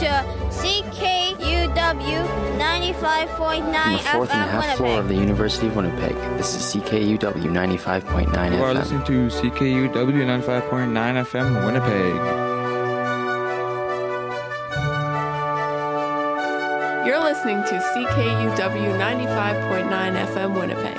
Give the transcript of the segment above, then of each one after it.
to CKUW 95.9 the fourth and a FM half floor of Winnipeg. the University of Winnipeg. This is CKUW 95.9 FM. You are listening to CKUW 95.9 FM Winnipeg. You're listening to CKUW 95.9 FM Winnipeg.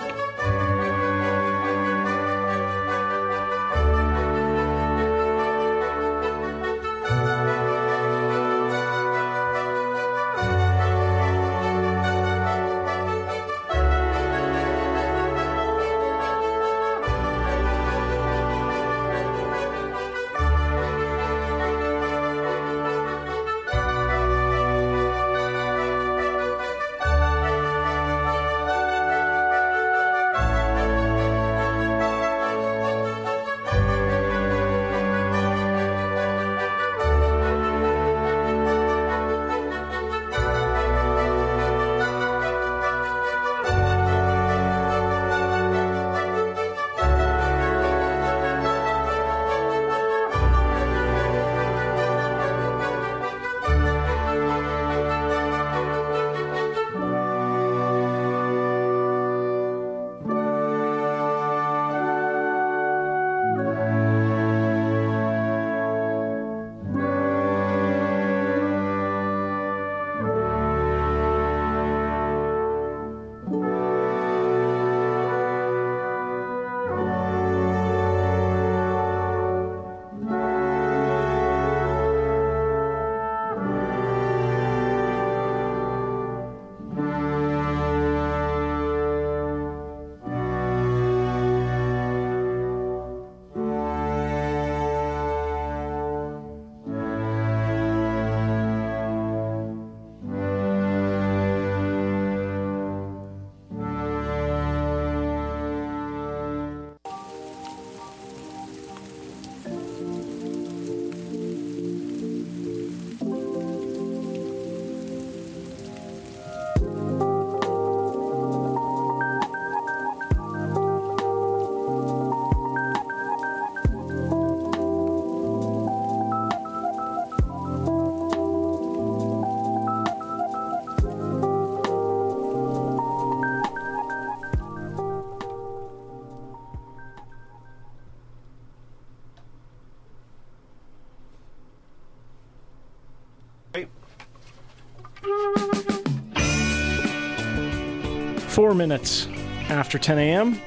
Four minutes after 10 a.m.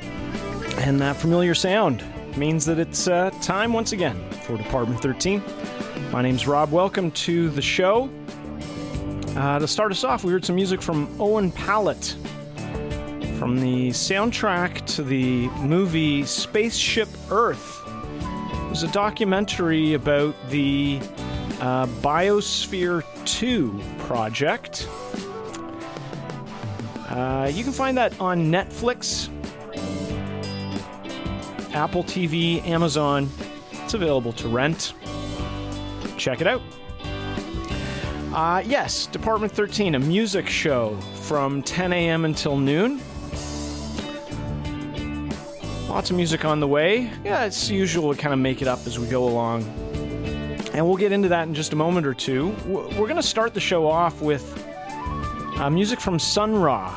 And that familiar sound means that it's time once again for Department 13. My name's Rob. Welcome to the show. To start us off, we heard some music from Owen Pallett from the soundtrack to the movie Spaceship Earth. It was a documentary about the Biosphere 2 project. You can find that on Netflix, Apple TV, Amazon. It's available to rent. Check it out. Yes, Department 13, a music show from 10 a.m. until noon. Lots of music on the way. Yeah, it's usual. We kind of make it up as we go along. And we'll get into that in just a moment or two. We're going to start the show off with music from Sun Ra.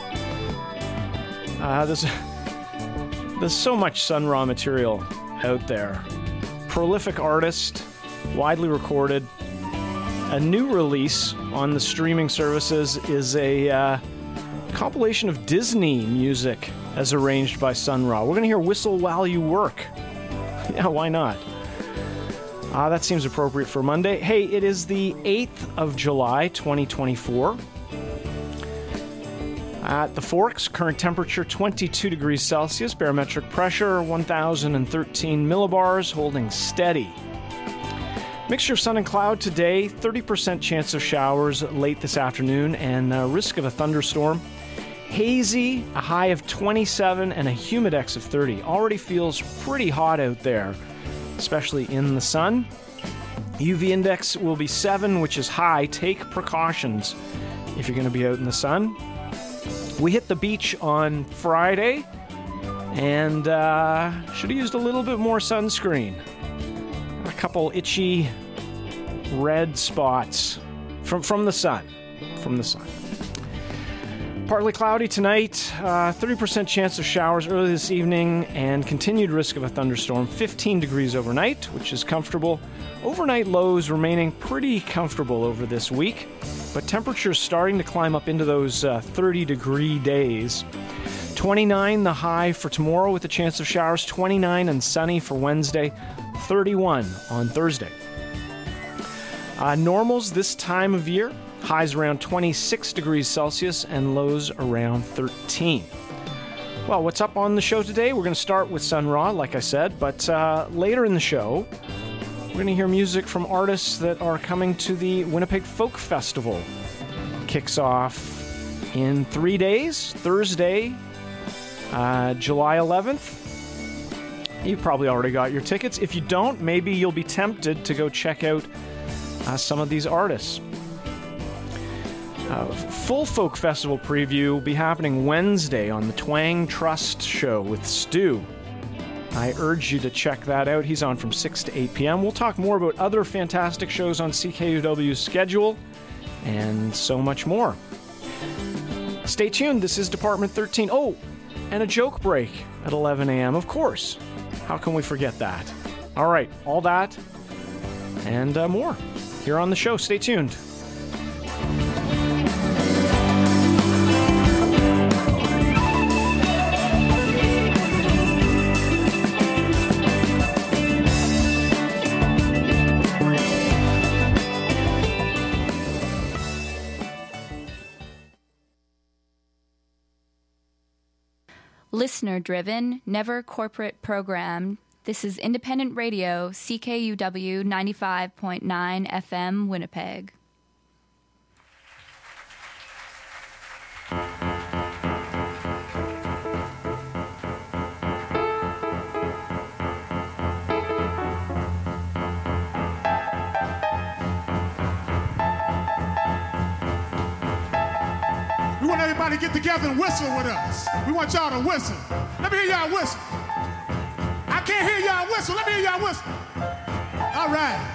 There's so much Sun Ra material out there. Prolific artist, widely recorded. A new release on the streaming services is a compilation of Disney music as arranged by Sun Ra. We're going to hear Whistle While You Work. Yeah, why not? That seems appropriate for Monday. Hey, it is the 8th of July, 2024. At the Forks, current temperature 22 degrees Celsius, barometric pressure 1,013 millibars, holding steady. Mixture of sun and cloud today, 30% chance of showers late this afternoon, and risk of a thunderstorm. Hazy, a high of 27, and a humidex of 30. Already feels pretty hot out there, especially in the sun. UV index will be 7, which is high. Take precautions if you're going to be out in the sun. We hit the beach on Friday and should have used a little bit more sunscreen. A couple itchy red spots From the sun. From the sun. Partly cloudy tonight, 30% chance of showers early this evening, and continued risk of a thunderstorm. 15 degrees overnight, which is comfortable. Overnight lows remaining pretty comfortable over this week, but temperatures starting to climb up into those 30-degree days. 29 the high for tomorrow with a chance of showers. 29 and sunny for Wednesday. 31 on Thursday. Normals this time of year. Highs around 26 degrees Celsius and lows around 13. Well, what's up on the show today? We're going to start with Sun Ra, like I said, but later in the show, we're going to hear music from artists that are coming to the Winnipeg Folk Festival. Kicks off in 3 days, Thursday, July 11th. You've probably already got your tickets. If you don't, maybe you'll be tempted to go check out some of these artists. Full Folk Festival preview will be happening Wednesday on the Twang Trust Show with Stu. I urge you to check that out. He's on from 6 to 8 p.m. We'll talk more about other fantastic shows on CKUW's schedule and so much more. Stay tuned. This is Department 13. Oh, and a joke break at 11 a.m., of course. How can we forget that? All right, all that and more here on the show. Stay tuned. Listener-driven, never corporate programmed. This is Independent Radio, CKUW 95.9 FM, Winnipeg. We want everybody to get together and whistle with us. We want y'all to whistle. Let me hear y'all whistle. I can't hear y'all whistle. Let me hear y'all whistle. All right.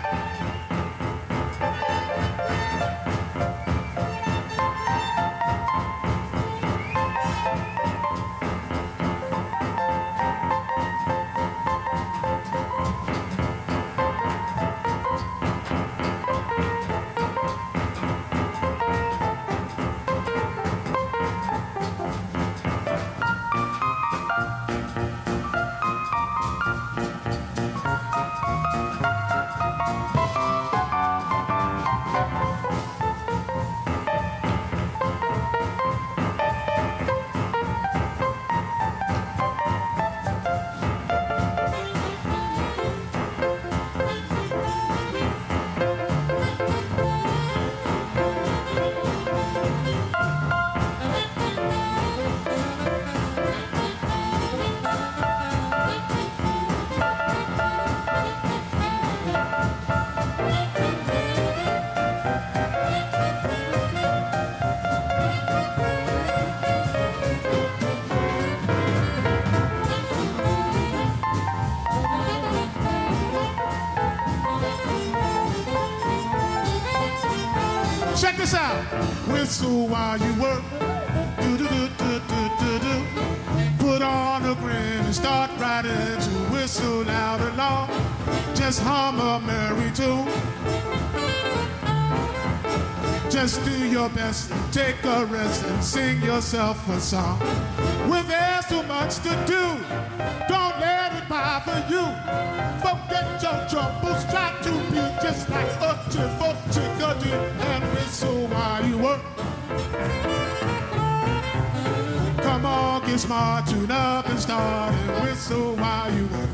Check this out. Whistle while you work. Do do do do do do do. Put on a grin and start riding to whistle loud and long. Just hum a merry tune. Just do your best, take a rest and sing yourself a song. When there's too much to do, don't let it bother you. Forget your troubles, try to be just like a chick-a-chick-a-dee and whistle while you work. Come on, get smart, tune up and start and whistle while you work.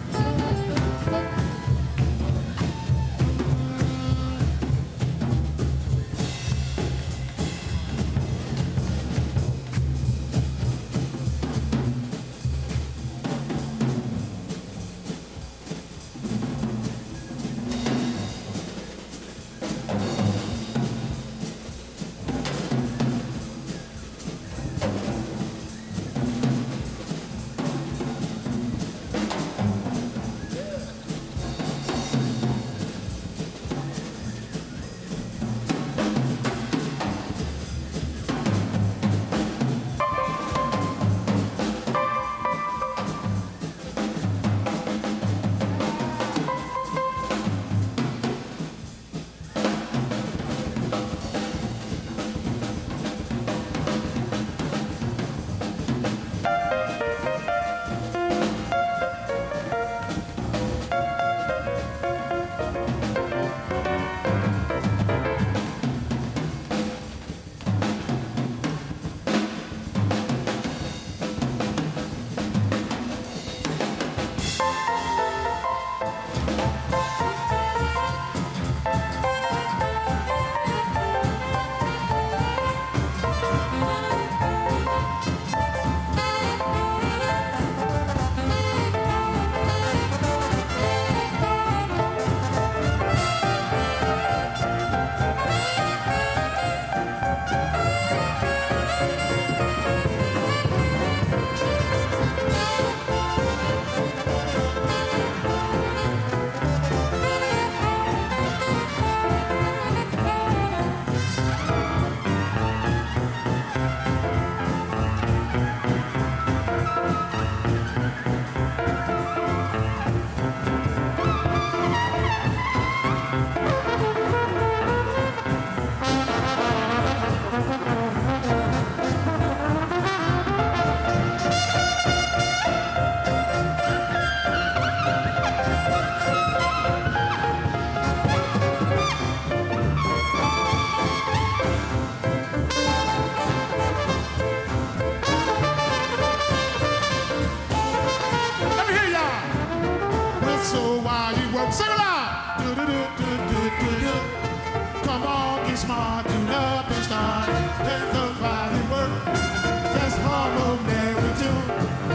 get smart, tune up and start. Let the body work. Just hum every tune.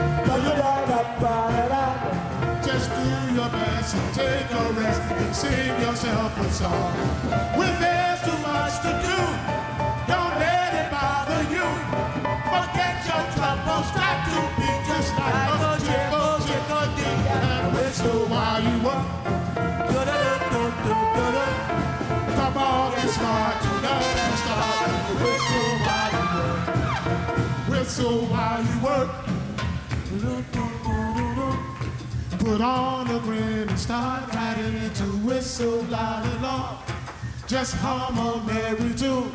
Just do your best and take a rest and sing yourself a song. When there's too much to do, don't let it bother you. Forget your troubles, try to be just like a chickadee and whistle while you work. Come on, get smart, tune up and start. Whistle while you work. Whistle while you work. Put on a grin and start riding into whistle loud and long. Just hum a merry tune.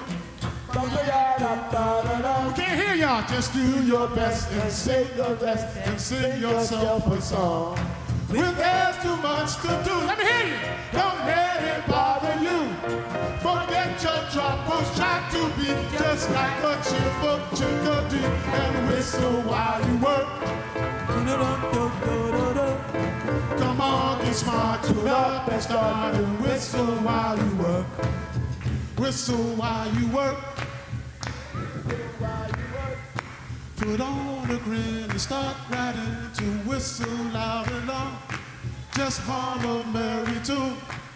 Can't hear y'all. Just do your best and say your rest and sing yourself a song. When there's too much to do, let me hear you. Don't let it bother you. Forget your troubles, try to be just like a cheerful chickadee and whistle while you work. Come on, get smart, tune up and start and whistle while you work. Whistle while you work. Put on a grin and start riding to whistle loud and long. Just hum a merry tune.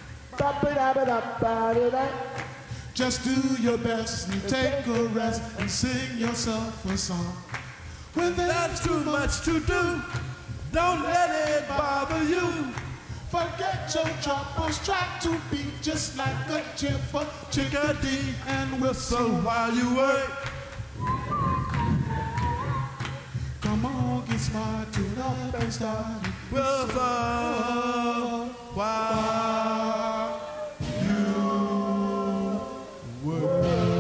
Just do your best and take a rest and sing yourself a song. When there's too much to do, don't let it bother you. Forget your troubles, try to be just like a cheerful chickadee and whistle while you work. Come on, get smart, tune up and start. Whistle while you work.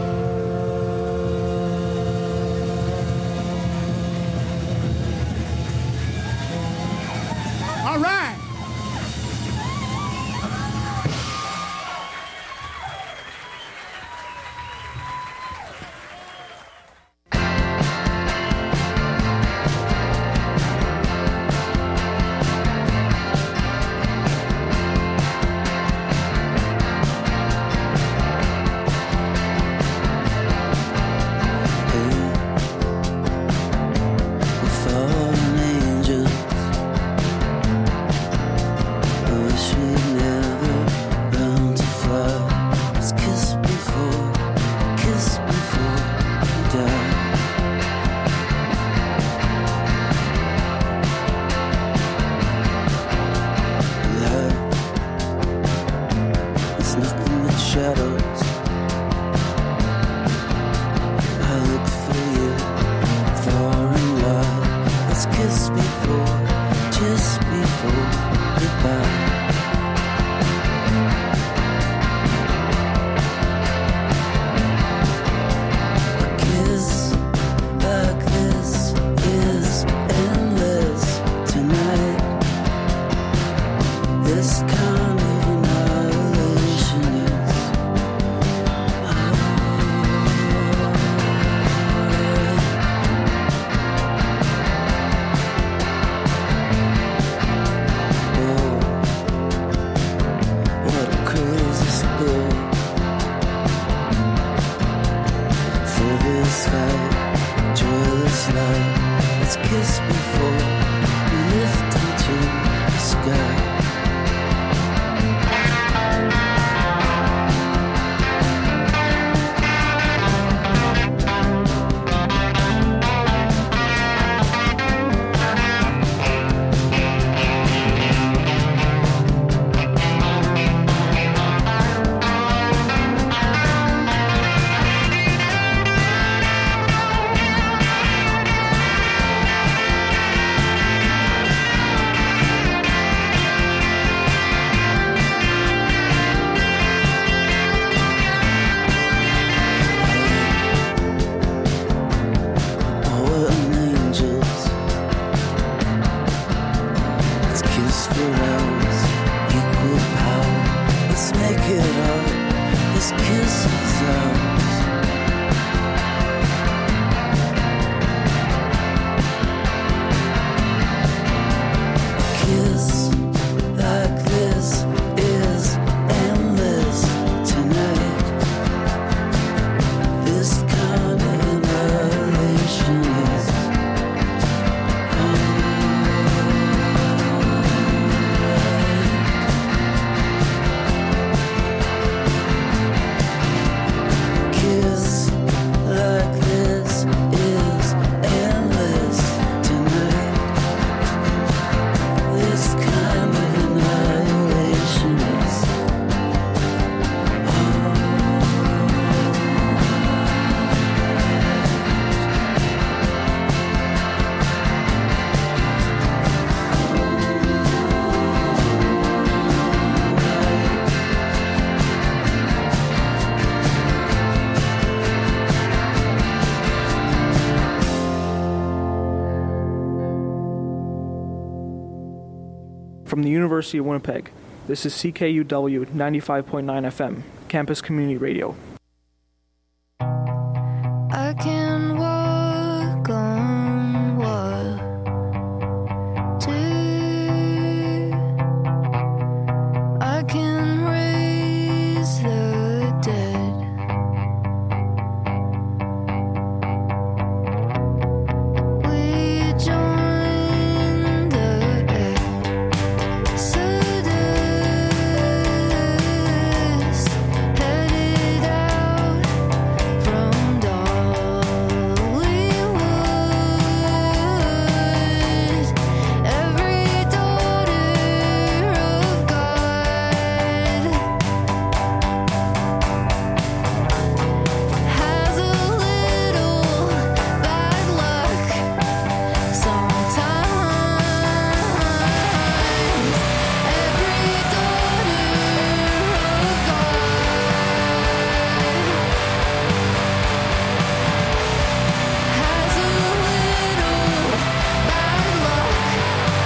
All right. from the University of Winnipeg. This is CKUW 95.9 FM, Campus Community Radio. I can walk on water too. I can raise the dead. We join the Exodus, headed out from Dollywood. Every daughter of God has a little bad luck sometimes. Every daughter of God has a little bad luck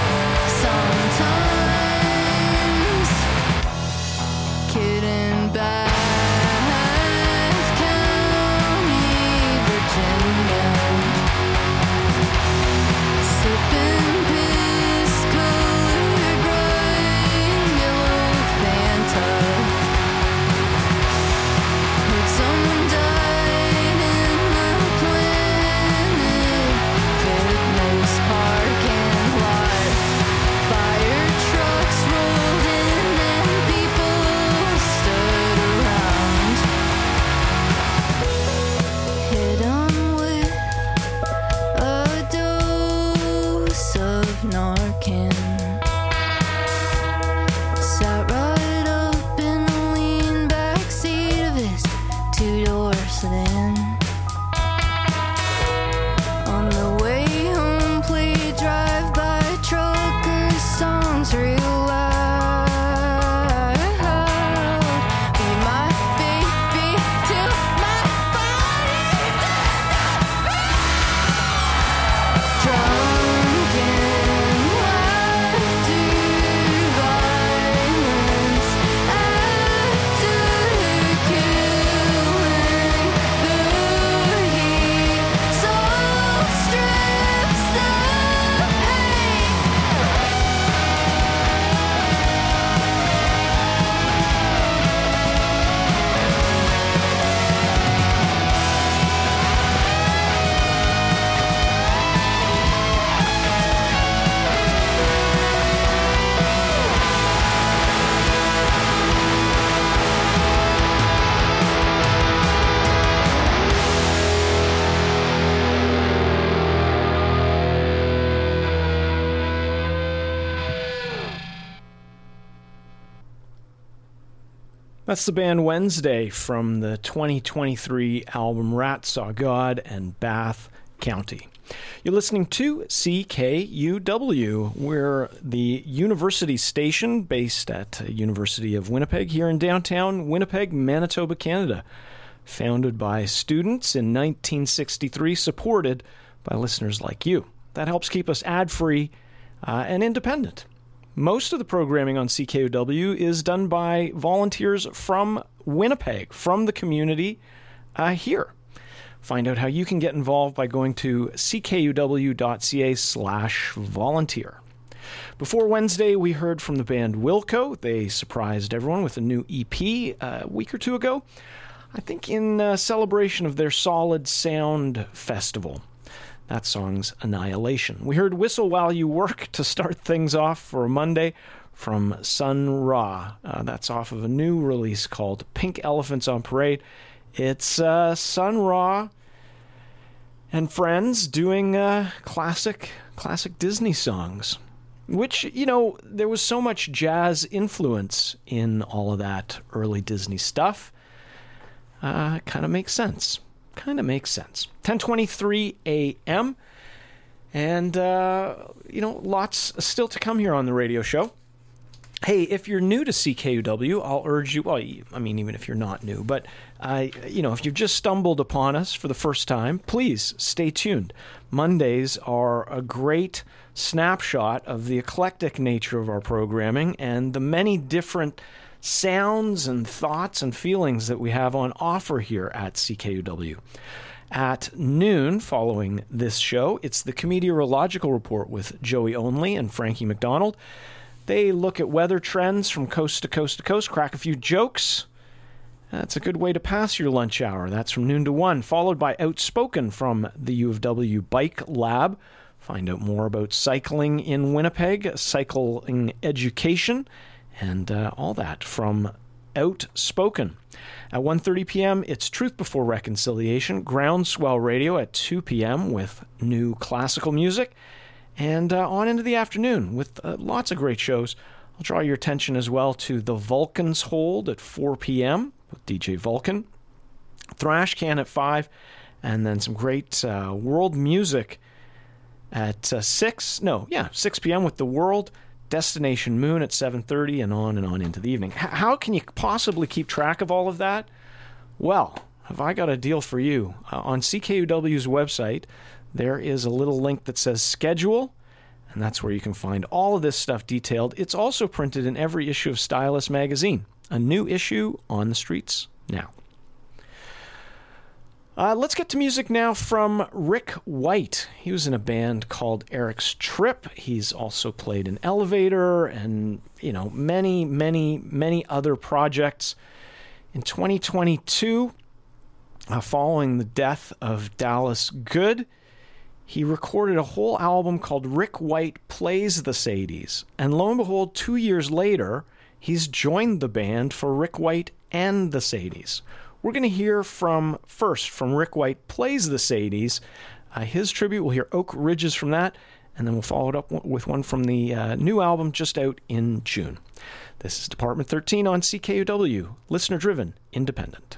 sometimes. Kid in Bath County, Virginia, sipping piss-colored bright yellow Fanta. Heard someone died in the Planet Fitness parking lot. Fire trucks rolled in and people stood around. Hit 'em with a dose of Narcan. Sat right up in the lean back seat of his two-door sedan. On the way home, played drive-by trucker songs real loud. Be my baby till my body's drunk in laughter, violence after killing. The heat so strips the pain. That's the band Wednesday from the 2023 album Rat Saw God and Bath County. You're listening to CKUW. We're the university station based at University of Winnipeg here in downtown Winnipeg, Manitoba, Canada. Founded by students in 1963, supported by listeners like you. That helps keep us ad-free and independent. Most of the programming on CKUW is done by volunteers from Winnipeg, from the community here. Find out how you can get involved by going to ckuw.ca/volunteer. Before Wednesday, we heard from the band Wilco. They surprised everyone with a new EP a week or two ago, I think in celebration of their Solid Sound Festival. That song's Annihilation. We heard Whistle While You Work to start things off for Monday from Sun Ra. That's off of a new release called Pink Elephants on Parade. It's Sun Ra and friends doing classic Disney songs, which, you know, there was so much jazz influence in all of that early Disney stuff. Kind of makes sense. 10:23 a.m. And, lots still to come here on the radio show. Hey, if you're new to CKUW, I'll urge you, well, I mean, even if you're not new, but, if you've just stumbled upon us for the first time, please stay tuned. Mondays are a great snapshot of the eclectic nature of our programming and the many different sounds and thoughts and feelings that we have on offer here at CKUW. At noon, following this show, it's the Meteorological Report with Joey Only and Frankie McDonald. They look at weather trends from coast to coast to coast, crack a few jokes. That's a good way to pass your lunch hour. That's from noon to 1, followed by Outspoken from the U of W Bike Lab. Find out more about cycling in Winnipeg, cycling education, and all that from Outspoken. At 1:30 p.m., it's Truth Before Reconciliation, Groundswell Radio at 2 p.m. with new classical music. And on into the afternoon with lots of great shows. I'll draw your attention as well to the Vulcan's Hold at 4 p.m. with DJ Vulcan. Thrash Can at 5. And then some great world music at 6 p.m. with The World. Destination Moon at 7:30 and on into the evening. How can you possibly keep track of all of that? Well, have I got a deal for you. On CKUW's website, there is a little link that says Schedule, and that's where you can find all of this stuff detailed. It's also printed in every issue of Stylus magazine. A new issue on the streets now. Let's get to music now from Rick White. He was in a band called Eric's Trip. He's also played in Elevator and, many other projects. In 2022, following the death of Dallas Good, he recorded a whole album called Rick White Plays the Sadies. And lo and behold, 2 years later, he's joined the band for Rick White and the Sadies. We're going to hear from Rick White Plays the Sadies. His tribute, we'll hear Oak Ridges from that, and then we'll follow it up with one from the new album just out in June. This is Department 13 on CKUW, listener-driven, independent.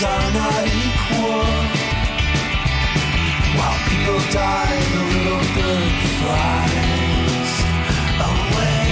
are not equal. While people die, the little bird flies away.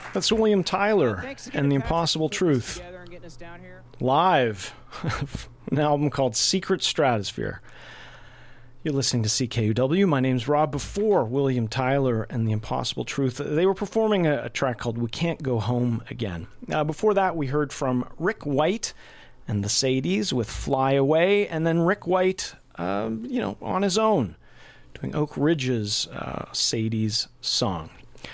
That's William Tyler and The Impossible Truth. Live. An album called Secret Stratosphere. You're listening to CKUW. My name's Rob. Before William Tyler and The Impossible Truth, they were performing a track called We Can't Go Home Again. Before that, we heard from Rick White and the Sadies with Fly Away, and then Rick White, on his own, doing Oak Ridge's Sadies song.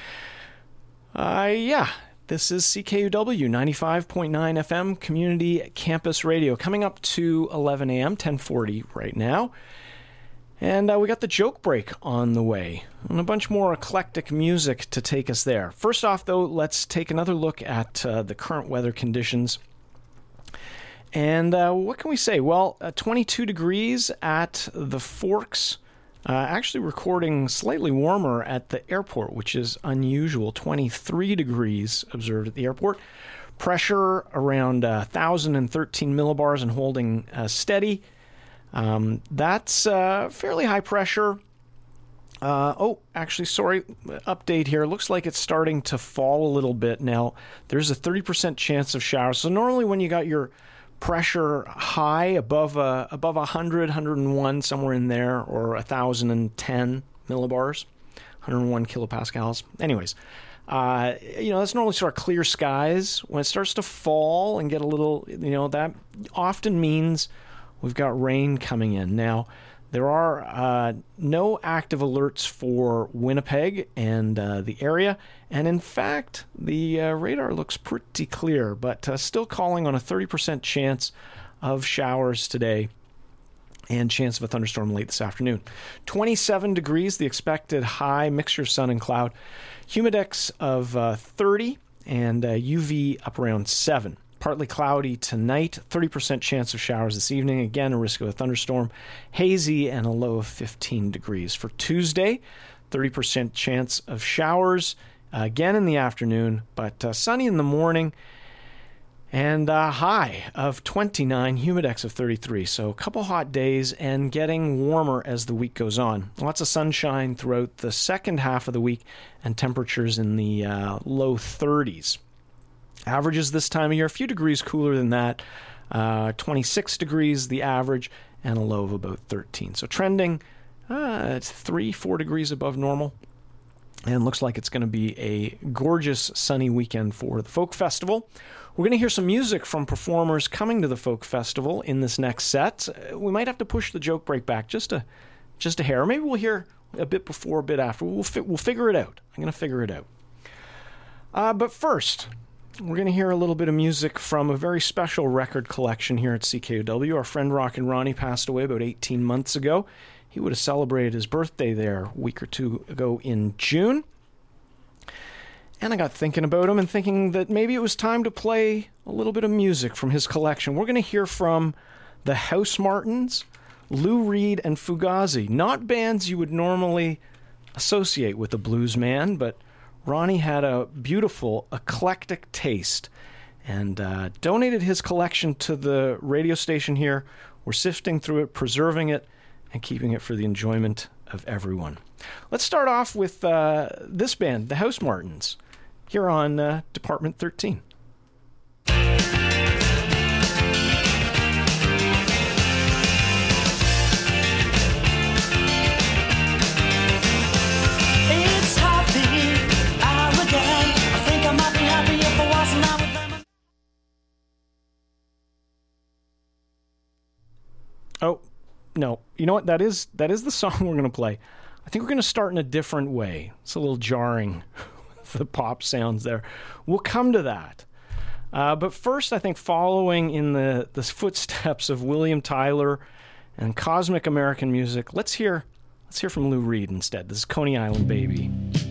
This is CKUW 95.9 FM Community Campus Radio. Coming up to 11 a.m., 1040 right now. And we got the joke break on the way, and a bunch more eclectic music to take us there. First off, though, let's take another look at the current weather conditions. And what can we say? Well, 22 degrees at the Forks. Actually recording slightly warmer at the airport, which is unusual. 23 degrees observed at the airport. Pressure around 1,013 millibars and holding steady. That's fairly high pressure. Update here. Looks like it's starting to fall a little bit now. There's a 30% chance of showers. So normally when you got your pressure high above 100, 101, somewhere in there, or 1,010 millibars, 101 kilopascals. Anyways, that's normally sort of clear skies. When it starts to fall and get a little, that often means we've got rain coming in. Now, there are no active alerts for Winnipeg and the area. And in fact, the radar looks pretty clear, but still calling on a 30% chance of showers today and chance of a thunderstorm late this afternoon. 27 degrees, the expected high, mixture of sun and cloud. Humidex of 30 and UV up around 7. Partly cloudy tonight, 30% chance of showers this evening. Again, a risk of a thunderstorm. Hazy and a low of 15 degrees. For Tuesday, 30% chance of showers again in the afternoon, but sunny in the morning. And high of 29, humidex of 33. So a couple hot days and getting warmer as the week goes on. Lots of sunshine throughout the second half of the week and temperatures in the low 30s. Averages this time of year, a few degrees cooler than that. 26 degrees, the average, and a low of about 13. So trending 3-4 degrees above normal. And looks like it's going to be a gorgeous sunny weekend for the Folk Festival. We're going to hear some music from performers coming to the Folk Festival in this next set. We might have to push the joke break back just a hair. Maybe we'll hear a bit before, a bit after. We'll figure it out. I'm going to figure it out. But first, we're going to hear a little bit of music from a very special record collection here at CKUW. Our friend Rockin' Ronnie passed away about 18 months ago. He would have celebrated his birthday there a week or two ago in June. And I got thinking about him and thinking that maybe it was time to play a little bit of music from his collection. We're going to hear from the Housemartins, Lou Reed, and Fugazi. Not bands you would normally associate with a blues man, but Ronnie had a beautiful, eclectic taste and donated his collection to the radio station here. We're sifting through it, preserving it, and keeping it for the enjoyment of everyone. Let's start off with this band, the Housemartins, here on Department 13. Oh, no. You know what? That is the song we're going to play. I think we're going to start in a different way. It's a little jarring, the pop sounds there. We'll come to that. But first, I think following in the footsteps of William Tyler and cosmic American music, let's hear from Lou Reed instead. This is Coney Island Baby.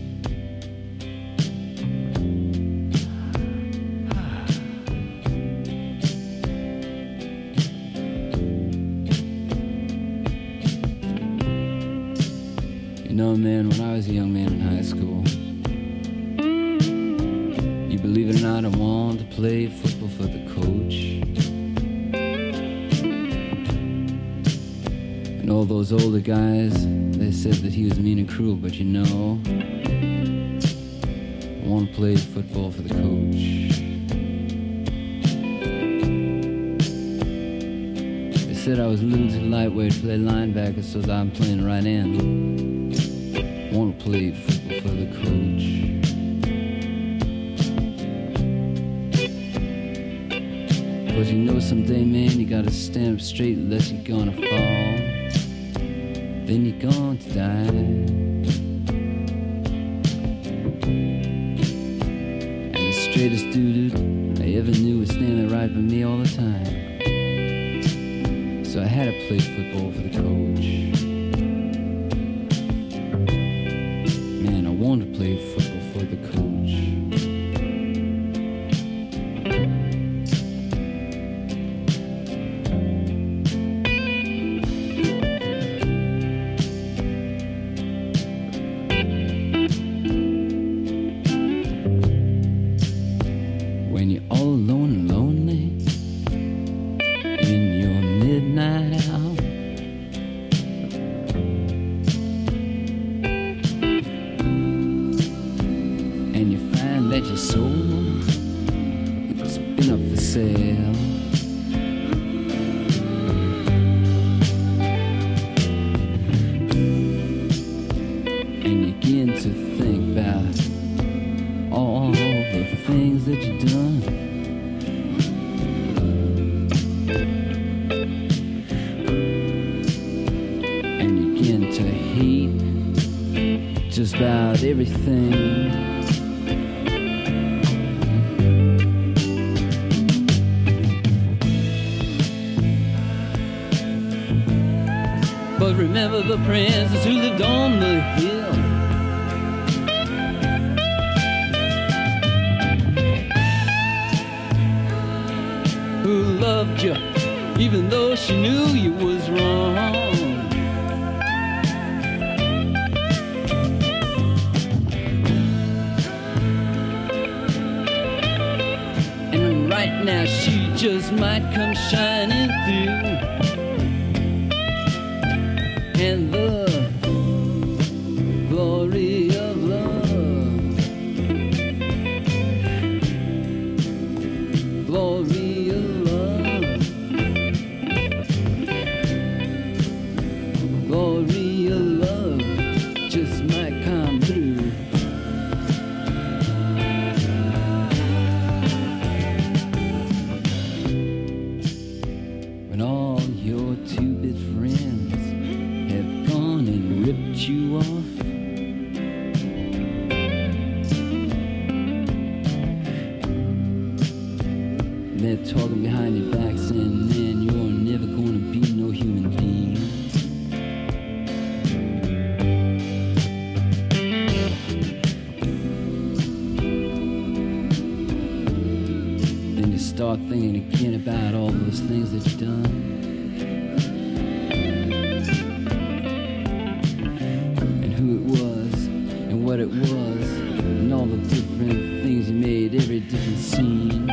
You know, man, when I was a young man in high school, you believe it or not, I wanted to play football for the coach. And all those older guys, they said that he was mean and cruel, but you know, I want to play football for the coach. They said I was a little too lightweight to play linebacker, so I'm playing right end. I want to play football for the coach. But you know someday, man, you gotta stand up straight unless you're gonna fall. Then you're going to die. And the straightest dude I ever knew was standing right by me all the time. So I had to play football for the coach. Man, I wanted to play football for the coach. But remember the princess who lived on the hill. Who loved you even though she knew you was wrong. And right now she just might come shining through. And the glory of love, glory of love, glory of love just might come through. When all your two-bit friends ripped you off, they're talking behind your back saying, man, you're never gonna be no human being. Then you start thinking again about all those things that you've done. What it was, and all the different things you made, every different scene.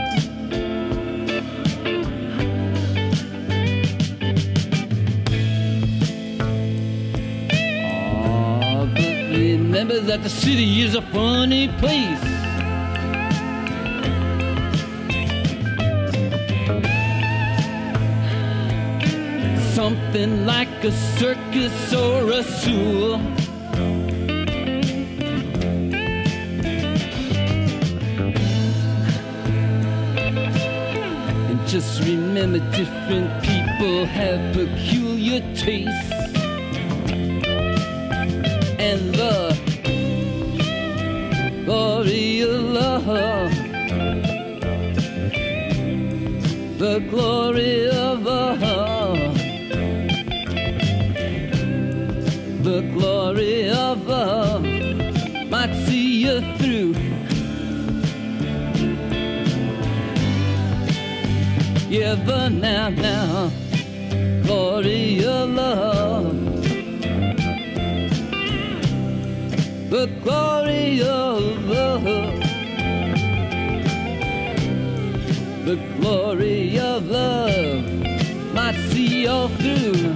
Oh, but remember that the city is a funny place. Something like a circus or a zoo. Just remember, different people have peculiar tastes. And the glory of love, the glory of love, the glory of love might see you through. Yeah, but now, glory of love, the glory of love, the glory of love might see you through.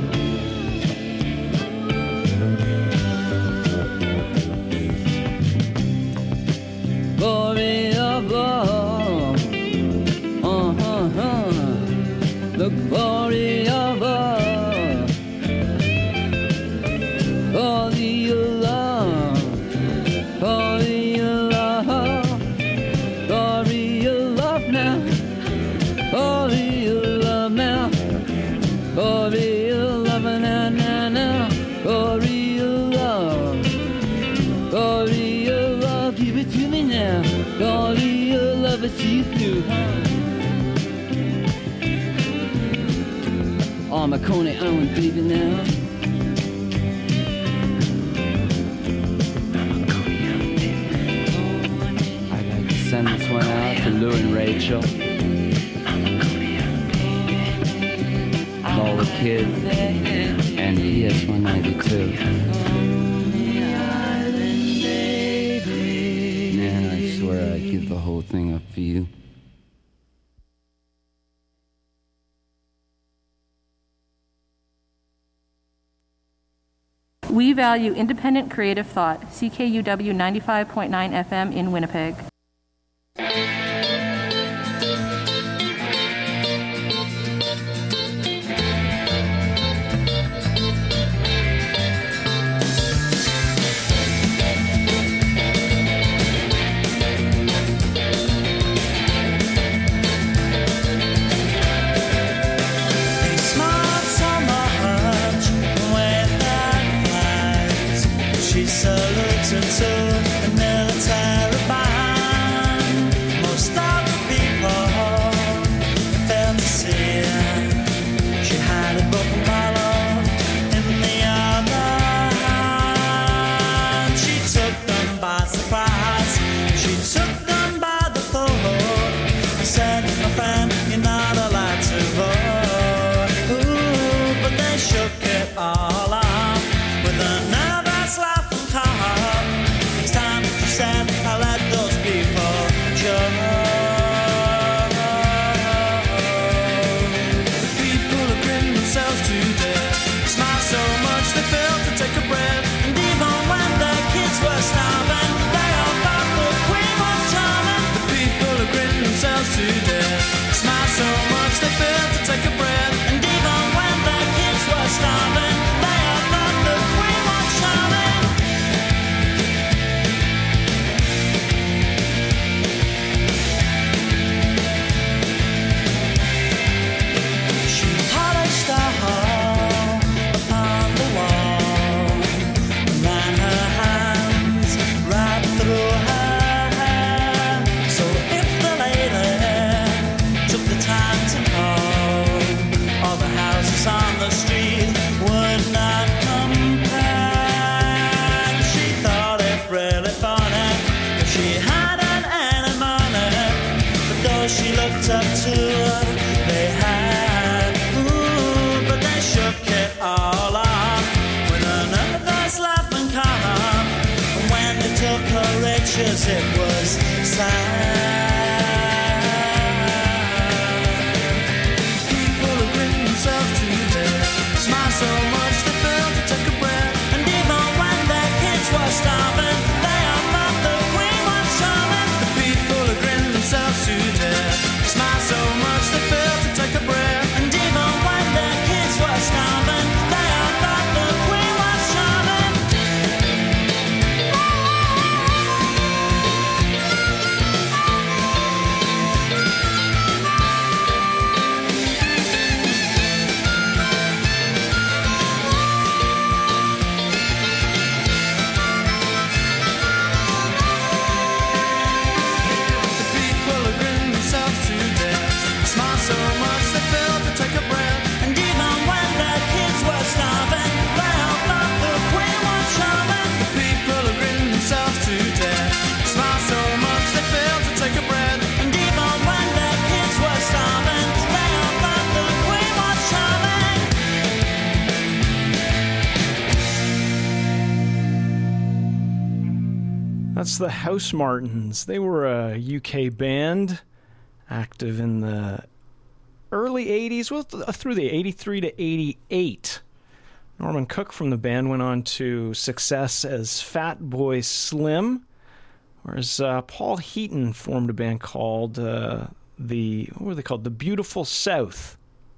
look for the other, for the love, for the love, for the love now, for the love now, for the love now, now, now, for the love, for the love, give it to me now, for the love, I see you through. On my Coney Island, baby, now. I'd like to send this one out to Lou and Rachel. All the kids and the ES-192. Man, I swear I'd give the whole thing up for you. We value independent creative thought. CKUW 95.9 FM in Winnipeg. It was sad. People are gritting themselves to death. Smile so much they fail to take a breath. And even when their kids were starving, they all thought the queen was charming. The people are gritting themselves to death. Smile so much they fail to take a breath. And even when their kids were starving, they all thought the queen was charming. That's the Housemartins. They were a UK band active in the early 80s, well, through the 83 to 88. Norman Cook from the band went on to success as Fat Boy Slim, whereas Paul Heaton formed a band called what were they called? The Beautiful South.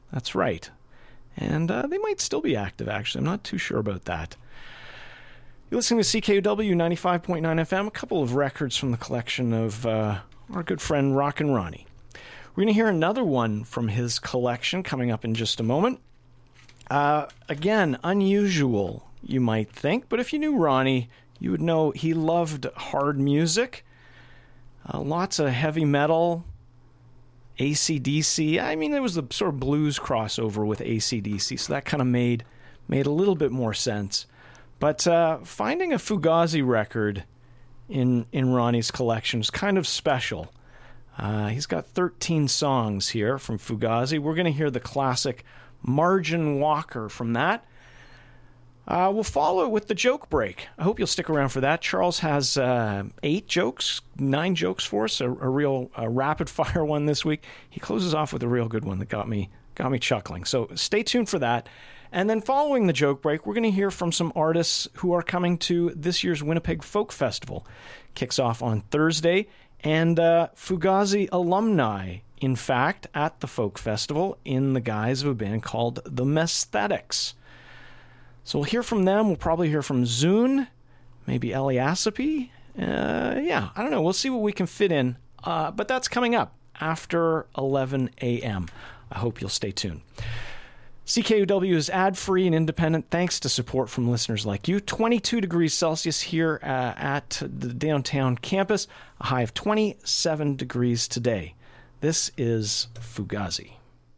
That's right. And they might still be active, actually. I'm not too sure about that. You're listening to CKUW 95.9 FM, a couple of records from the collection of our good friend Rockin' Ronnie. We're going to hear another one from his collection coming up in just a moment. Again, unusual, you might think, but if you knew Ronnie, you would know he loved hard music, lots of heavy metal, AC/DC. I mean, there was the sort of blues crossover with AC/DC, so that kind of made a little bit more sense. But finding a Fugazi record in Ronnie's collection is kind of special. He's got 13 songs here from Fugazi. We're going to hear the classic Margin Walker from that. We'll follow it with the joke break. I hope you'll stick around for that. Charles has 9 jokes for us, a real rapid-fire one this week. He closes off with a real good one that got me chuckling. So stay tuned for that. And then following the joke break, we're going to hear from some artists who are coming to this year's Winnipeg Folk Festival. Kicks off on Thursday. And Fugazi alumni, in fact, at the Folk Festival in the guise of a band called The Mesthetics. So we'll hear from them. We'll probably hear from Zune, maybe Eliasapi. I don't know. We'll see what we can fit in. But that's coming up after 11 a.m. I hope you'll stay tuned. CKUW is ad-free and independent thanks to support from listeners like you. 22 degrees Celsius here at the downtown campus, a high of 27 degrees today. This is Fugazi.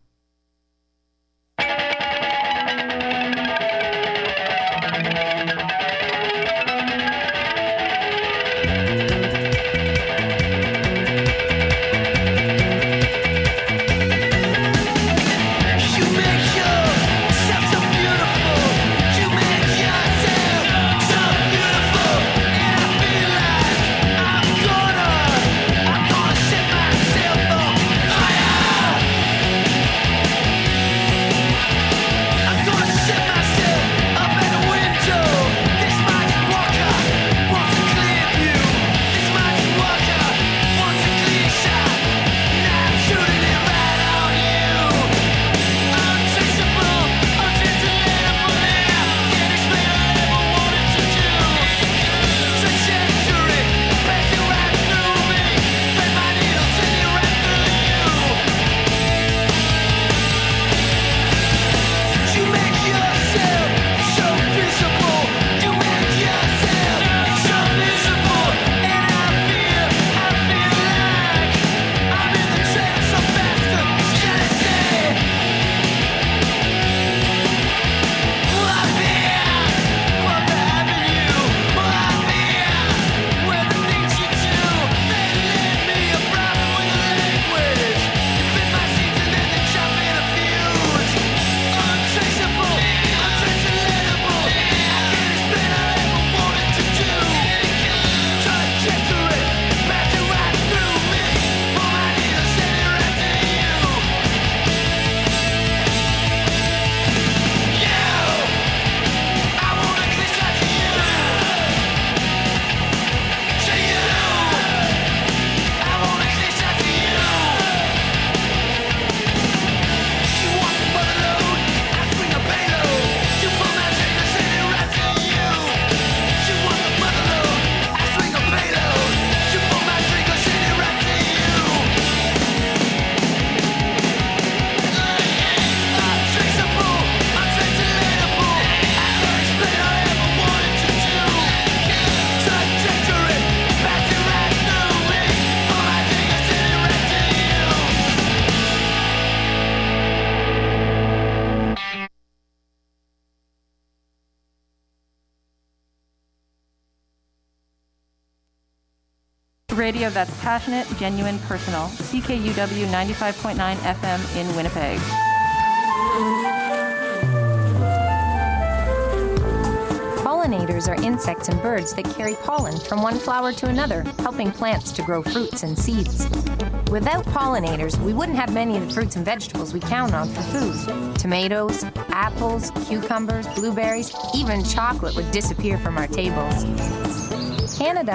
Radio that's passionate, genuine, personal. CKUW 95.9 FM in Winnipeg. Pollinators are insects and birds that carry pollen from one flower to another, helping plants to grow fruits and seeds. Without pollinators, we wouldn't have many of the fruits and vegetables we count on for food. Tomatoes, apples, cucumbers, blueberries, even chocolate would disappear from our tables. Canada